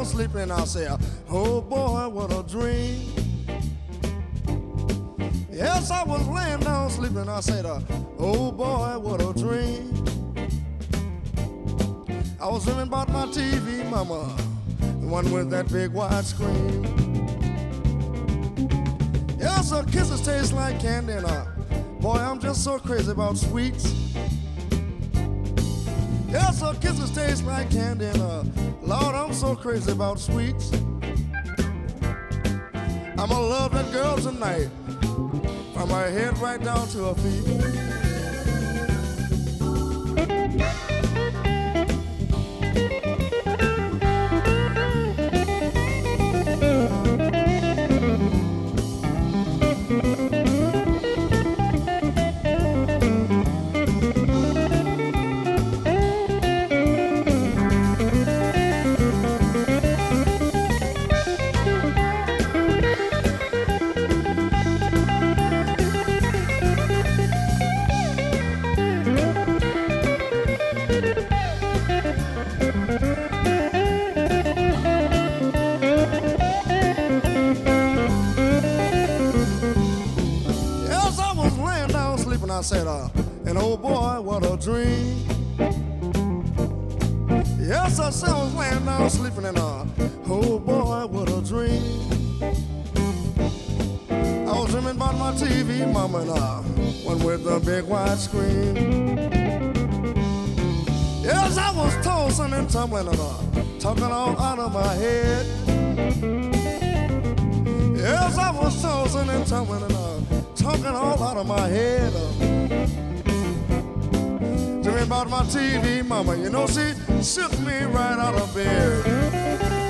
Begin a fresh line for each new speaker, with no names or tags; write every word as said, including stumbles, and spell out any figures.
down sleeping. I said, oh boy, what a dream. Yes, I was laying down sleeping. I said, uh, oh boy, what a dream. I was dreaming about my T V, mama, the one with that big wide screen. Yes, her kisses taste like candy, and uh, boy, I'm just so crazy about sweets. Yes, her kisses taste like candy, and uh, Lord, I'm so crazy about sweets. I'm gonna love that girl tonight, from her head right down to her feet. I said, uh, and oh boy, what a dream. Yes, I said I was laying down sleeping, and uh, oh boy, what a dream. I was dreaming about my T V, mama, and uh, one with the big wide screen. Yes, I was tossing and tumbling, and uh, talking all out of my head. Yes, I was tossing and tumbling, and uh, talking all out of my head. Uh, Dreaming about my T V, mama, you know, she shook me right out of bed.